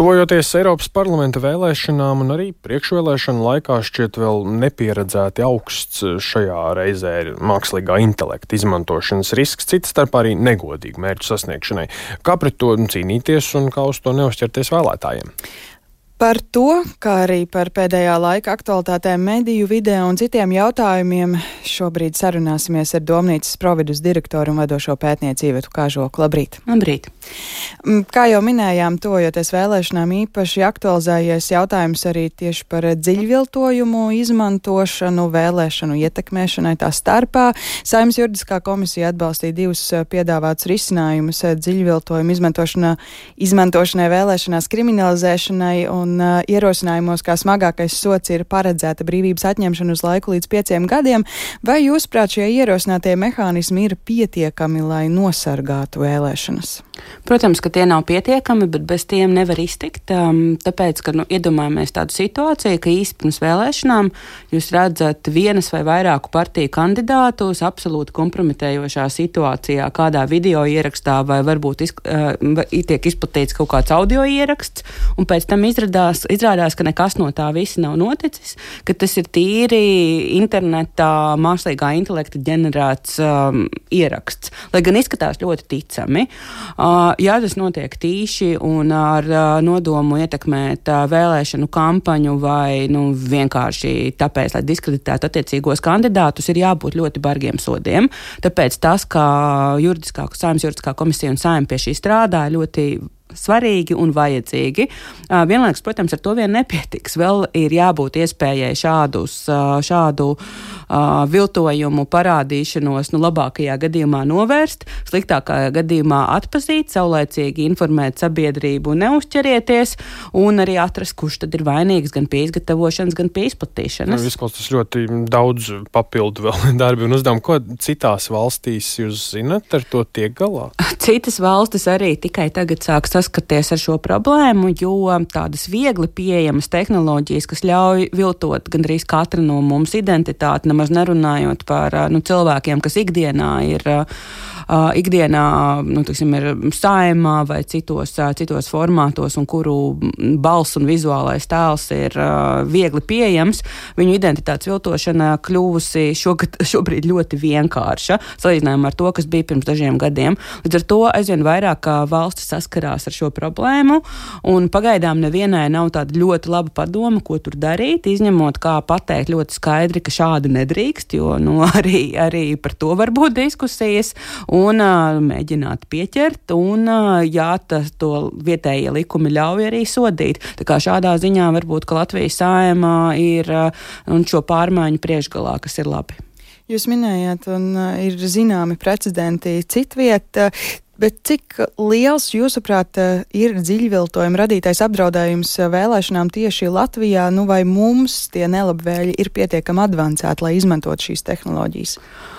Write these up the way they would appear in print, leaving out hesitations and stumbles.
Tuvojoties Eiropas parlamenta vēlēšanām un arī priekšvēlēšanu laikā šķiet vēl nepieredzēti augsts šajā reizē ir mākslīgā intelekta izmantošanas risks, cita starpā arī negodīgu mērķu sasniegšanai. Kā pret to cīnīties un kā uz to neuzķerties vēlētājiem? Par to, kā arī par pēdējā laika aktualitātēm mediju vidē un citiem jautājumiem šobrīd sarunāsimies ar Domnīcas Providus direktoru un vadošo pētnieci Ivetu Kažoku. Labrīt! Labrīt! Kā jau minējām, tojoties vēlēšanām īpaši aktualizējies jautājums arī tieši par dziļviltojumu izmantošanu, vēlēšanu ietekmēšanai tā starpā. Saeimas juridiskā komisija atbalstīja divus piedāvātus risinājumus dziļviltojumu izmantošanai vēlēšanās kriminalizēšanai un ierosinājumos, kā smagākais sots ir paredzēta brīvības atņemšana uz laiku līdz 5 gadiem. Vai jūsuprāt šie ierosinātie mehānismi ir pietiekami, lai nosargātu vēlēšanas? Protams, ka tie nav pietiekami, bet bez tiem nevar iztikt. Tāpēc, ka iedomājamies tādu situāciju, ka īsti pirms vēlēšanām jūs redzat vienas vai vairāku partiju kandidātus absolūti kompromitējošā situācijā, kādā video ierakstā vai varbūt tiek izplatīts kaut kāds audio ieraksts, un pēc tam izrādās, ka nekas no tā visa nav noticis, ka tas ir tīri internetā mākslīgā intelekta ģenerēts ieraksts, lai gan izskatās ļoti ticami. Ja tas notiek tīši un ar nodomu ietekmēt vēlēšanu kampaņu vai vienkārši tāpēc, lai diskreditētu attiecīgos kandidātus, ir jābūt ļoti bargiem sodiem. Tāpēc tas, ka Saeimas juridiskā komisija un Saeima pie šī strādā, ļoti svarīgi un vajadzīgi. Vienlaikus, protams, ar to vien nepietiks. Vēl ir jābūt iespējai šādu viltojumu parādīšanos labākajā gadījumā novērst, sliktākajā gadījumā atpazīt, saulēcīgi informēt sabiedrību, neuzķerieties un arī atrast, kurš tad ir vainīgs gan pie izgatavošanas, gan pie izplatīšanas. Izklausās ļoti daudz papildu vēl darbi un uzdevumu. Ko citās valstīs jūs zinat, ar to tiek galā? Citas valstis arī tikai tagad sāk saskaties ar šo problēmu, jo tādas viegli pieejamas tehnoloģijas, kas ļauj viltot gandrīz katra no mums identitāti, nemaz nerunājot par cilvēkiem, kas ikdienā ir ir Saeimā vai citos formātos un kuru balss un vizuālais tēls ir viegli pieejams, viņu identitātes viltošana kļuvusi šobrīd ļoti vienkārša, salīdzinājumā ar to, kas bija pirms dažiem gadiem. Līdz ar to aizvien vairāk valstis saskarās ar šo problēmu, un pagaidām nevienai nav tāda ļoti laba padoma, ko tur darīt, izņemot kā pateikt ļoti skaidri, ka šādi nedrīkst, jo arī par to var būt diskusijas, un mēģināt pieķert, un to vietējie likumi ļauj arī sodīt. Tā kā šādā ziņā varbūt, ka Latvijas Saeima ir šo pārmaiņu priekšgalā, kas ir labi. Jūs minējāt, un ir zināmi precedenti citviet, bet cik liels, jūsuprāt, ir dziļviltojuma radītais apdraudējums vēlēšanām tieši Latvijā, vai mums tie nelabvēļi ir pietiekami advancēti, lai izmantot šīs tehnoloģijas?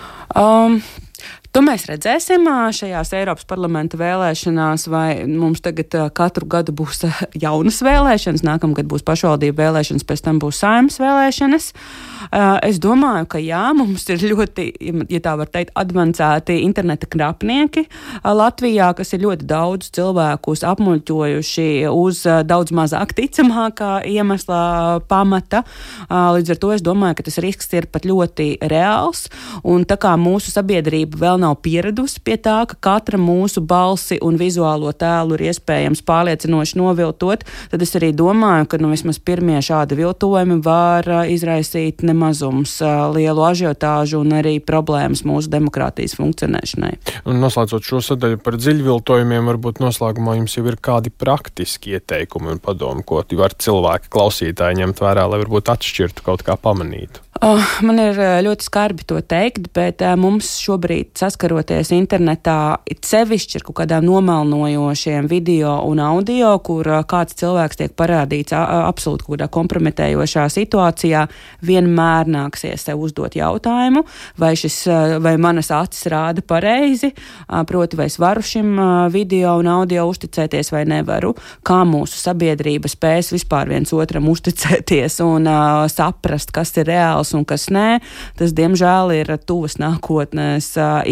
To mēs redzēsim šajās Eiropas parlamenta vēlēšanās, vai mums tagad katru gadu būs jaunas vēlēšanas, nākamgad būs pašvaldību vēlēšanas, pēc tam būs Saeimas vēlēšanas. Es domāju, ka jā, mums ir ļoti, ja tā var teikt, advancēti interneta krapnieki Latvijā, kas ir ļoti daudz cilvēkus apmuļķojuši uz daudz mazāk ticamākā iemesla pamata. Līdz ar to es domāju, ka tas risks ir pat ļoti reāls, un tā kā mūsu sabiedrība vēl nav pieradusi pie tā, ka katra mūsu balsi un vizuālo tēlu ir iespējams pārliecinoši noviltot, tad es arī domāju, ka vismaz pirmie šādi viltojumi var izraisīt nemazums lielu ažiotāžu un arī problēmas mūsu demokrātijas funkcionēšanai. Un noslēdzot šo sadaļu par dziļviltojumiem, varbūt noslēgumā jums jau ir kādi praktiski ieteikumi un padomi, ko var cilvēki klausītāji ņemt vērā, lai varbūt atšķirtu kaut kā pamanītu. Man ir ļoti skarbi to teikt, bet mums šobrīd saskaroties internetā sevišķi ar kaut kādām nomelnojošiem video un audio, kur kāds cilvēks tiek parādīts absolūti kaut kādā kompromitējošā situācijā, vienmēr nāksies sev uzdot jautājumu, vai manas acis rāda pareizi, proti vai es varu šim video un audio uzticēties vai nevaru, kā mūsu sabiedrība spēs vispār viens otram uzticēties un saprast, kas ir reāls un kas nē. Tas, diemžēl, ir tuvas nākotnes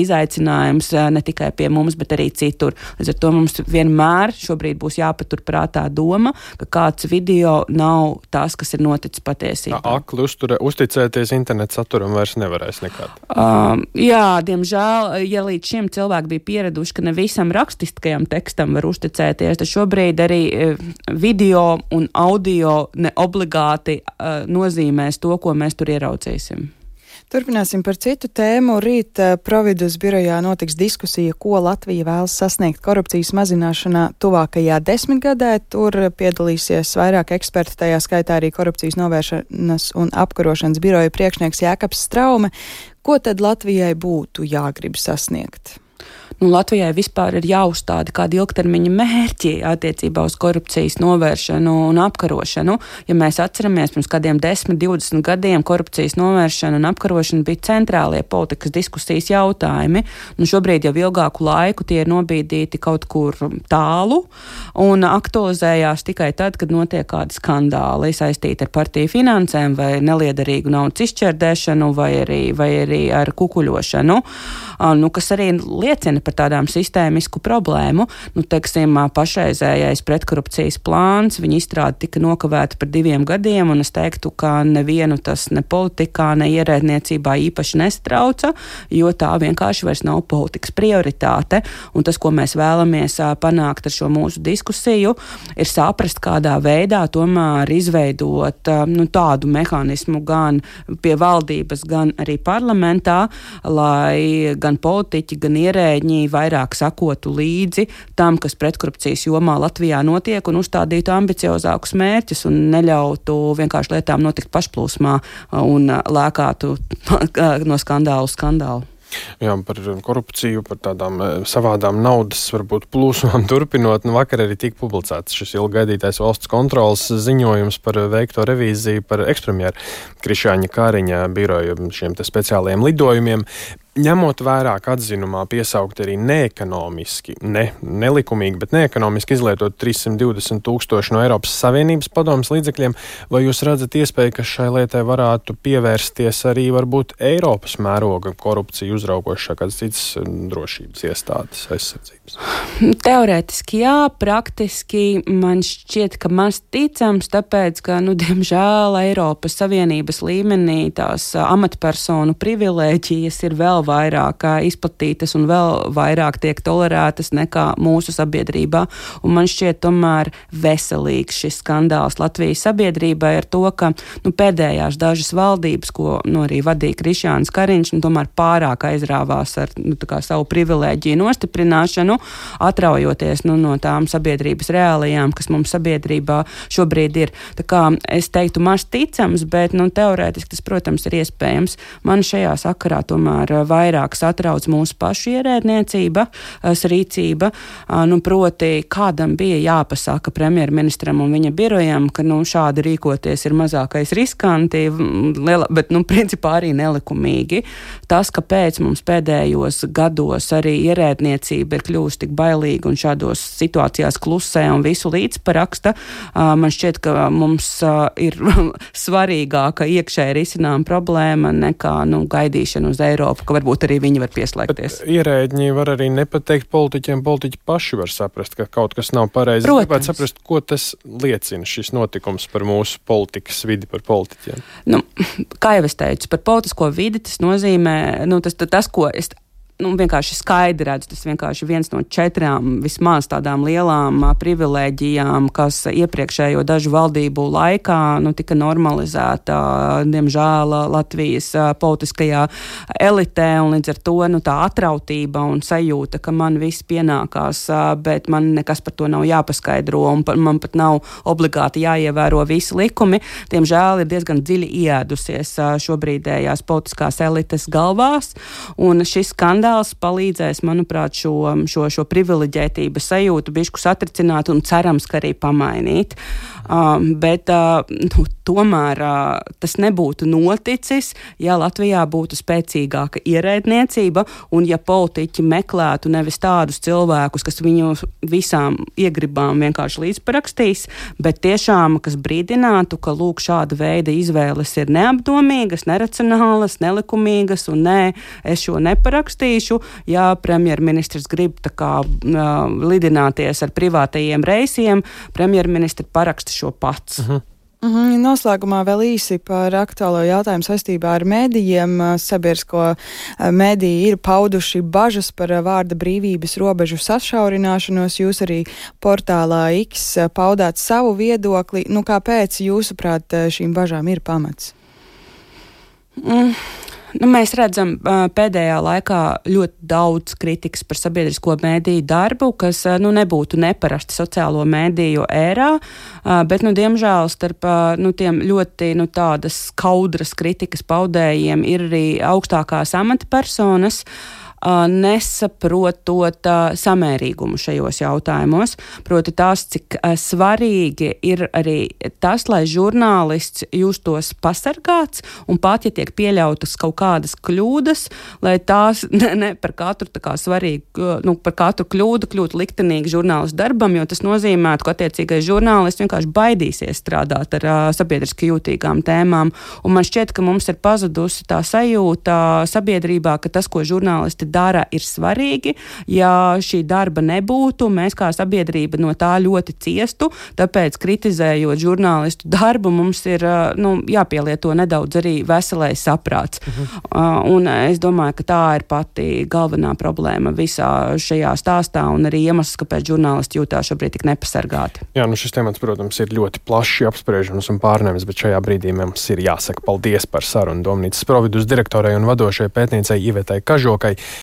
izaicinājums ne tikai pie mums, bet arī citur. Līdz ar to mums vienmēr šobrīd būs jāpaturprātā doma, ka kāds video nav tas, kas ir noticis patiesībā. Akli uzticēties internetu saturam vairs nevarēs nekad. Jā, diemžēl, ja līdz šim cilvēki bija pieraduši, ka ne visam rakstiskajam tekstam var uzticēties, tad šobrīd arī video un audio neobligāti nozīmēs to, ko mēs tur ieraudzīsim. Turpināsim par citu tēmu. Rīt Providus birojā notiks diskusija, ko Latvija vēlas sasniegt korupcijas mazināšanā tuvākajā 10 gadē. Tur piedalīsies vairāk eksperti, tajā skaitā arī korupcijas novēršanas un apkarošanas biroja priekšnieks Jēkabs Straume. Ko tad Latvijai būtu jāgrib sasniegt? Latvijai vispār ir jāuzstāda kādi ilgtermiņa mērķi attiecībā uz korupcijas novēršanu un apkarošanu. Ja mēs atceramies, pirms kādiem 10, 20 gadiem korupcijas novēršana un apkarošana bija centrālie politikas diskusijas jautājumi. Šobrīd jau ilgāku laiku tie ir nobīdīti kaut kur tālu un aktualizējās tikai tad, kad notiek kādi skandāli saistīti ar partiju finansēm vai neliederīgu naudas izšķērdēšanu vai arī ar kukuļošanu, kas arī liecina par tādām sistēmisku problēmu. Teiksim, pašreizējais pretkorupcijas plāns, viņa izstrāde tika nokavēta par 2 gadiem, un es teiktu, ka nevienu tas ne politikā, ne ierēdniecībā īpaši nestrauca, jo tā vienkārši vairs nav politikas prioritāte. Un tas, ko mēs vēlamies panākt ar šo mūsu diskusiju, ir saprast, kādā veidā tomēr izveidot tādu mehānismu gan pie valdības, gan arī parlamentā, lai gan politiķi, gan ierēģi vairāk sakotu līdzi tam, kas pretkorupcijas jomā Latvijā notiek, un uzstādītu ambiciozākus mērķus un neļautu vienkārši lietām notikt pašplūsmā un lēkātu no skandālu uz skandālu. Jā, par korupciju, par tādām savādām naudas varbūt plūsmām turpinot. Vakar arī tika publicēts šis ilggaidītais valsts kontrolas ziņojums par veikto revīziju par ekspremjeru Krišjāņa Kariņa biroja šiem te speciālajiem lidojumiem. Ņemot vērā, ka atzinumā piesaukt arī neekonomiski, nelikumīgi, bet neekonomiski izlietot 320 000 no Eiropas Savienības padomes līdzekļiem, vai jūs redzat iespēju, ka šai lietai varētu pievērsties arī varbūt Eiropas mēroga korupciju uzraugošā kādas citas drošības iestādes aizsardzības? Teorētiski jā, praktiski man šķiet, ka maz ticams, tāpēc, ka, diemžēl Eiropas Savienības līmenī tās amatpersonu privilēģijas ir vēl vairāk izplatītas un vēl vairāk tiek tolerētas nekā mūsu sabiedrībā. Un man šķiet tomēr veselīgs šis skandāls Latvijas sabiedrībai ar to, ka pēdējās dažas valdības, ko arī vadīja Krišjāns Kariņš, tomēr pārāk aizrāvās ar savu privilēģiju nostiprināšanu, atraujoties no tām sabiedrības reālijām, kas mums sabiedrībā šobrīd ir. Tā kā es teiktu maz ticams, bet teorētiski tas, protams, ir iespējams. Man šajā sakarā tomēr vairāk satrauc mūsu pašu ierēdniecība, rīcība, proti kādam bija jāpasaka premjerministram un viņa birojam, ka šādi rīkoties ir mazākais riskanti, bet principā arī nelikumīgi. Tas, kāpēc mums pēdējos gados arī ierēdniecība ir kļūst tik bailīga un šādos situācijās klusē un visu līdzparaksta, man šķiet, ka mums ir svarīgāka iekšēji risinām problēma nekā gaidīšana uz Eiropu, ka varbūt arī viņi var pieslēgties. Bet ierēģi var arī nepateikt politiķiem, politiķi paši var saprast, ka kaut kas nav pareizi. Protams. Gribētu saprast, ko tas liecina šis notikums par mūsu politikas vidi, par politiķiem. Kā jau es teicu, par politisko vidi tas nozīmē, tas, ko es vienkārši skaidri redzu, tas vienkārši viens no 4 vismaz tādām lielām privilēģijām, kas iepriekšējo dažu valdību laikā tika normalizēta, diemžēl, Latvijas politiskajā elitē, un līdz ar to tā atrautība un sajūta, ka man viss pienākās, bet man nekas par to nav jāpaskaidro, un man pat nav obligāti jāievēro visi likumi, diemžēl ir diezgan dziļi ieēdusies šobrīdējās politiskās elites galvās, un šis skandāls palīdzēs, manuprāt, šo privileģētības sajūtu bišku satricināt un cerams, ka arī pamainīt. Bet tomēr tas nebūtu noticis, ja Latvijā būtu spēcīgāka ierēdniecība un ja politiķi meklētu nevis tādus cilvēkus, kas viņu visām iegribām vienkārši līdzparakstīs, bet tiešām, kas brīdinātu, ka šāda veida izvēles ir neapdomīgas, neracionālas, nelikumīgas un es šo neparakstīšu, darīšu, ja premjerministrs grib tā kā lidināties ar privātajiem reisiem, premjerministri paraksta šo pats. Noslēgumā vēl īsi par aktuālo jautājumu saistībā ar mēdījiem. Sabiedrisko mēdīji ir pauduši bažas par vārda brīvības robežu sašaurināšanos. Jūs arī portālā X paudāt savu viedokli. Kāpēc, jūsuprāt, šīm bažām ir pamats? Mēs redzam pēdējā laikā ļoti daudz kritikas par sabiedrisko mēdīju darbu, kas nebūtu neparasti sociālo mēdīju ērā, bet, diemžēl, starp tiem ļoti tādas skaudras kritikas paudējiem ir arī augstākās amatpersonas, nesaprotot samērīgumu šajos jautājumos. Proti tās, cik svarīgi ir arī tas, lai žurnālists justos pasargāts un pat, ja tiek pieļautas kaut kādas kļūdas, lai tās ne par katru tā kā svarīgu, par katru kļūdu kļūtu liktenīgi žurnālistu darbam, jo tas nozīmētu, ka attiecīgais žurnālists vienkārši baidīsies strādāt ar sabiedriski jūtīgām tēmām. Un man šķiet, ka mums ir pazudusi tā sajūta sabiedrībā, ka tas, ko žurnālisti dara, ir svarīgi. Ja šī darba nebūtu, mēs kā sabiedrība no tā ļoti ciestu, tāpēc kritizējot žurnālistu darbu, mums ir jāpielieto nedaudz arī veselais saprāts. Un es domāju, ka tā ir pati galvenā problēma visā šajā stāstā un arī iemesls, kāpēc žurnālisti jūtās šobrīd tik nepasargāti. Jā, šis temats, protams, ir ļoti plaši apspriežams un pārnēmis, bet šajā brīdī mums ir jāsaka paldies par sarunu Domnīcas Providus direktorai un vadošajai pētniecei Ivetai Kažokai.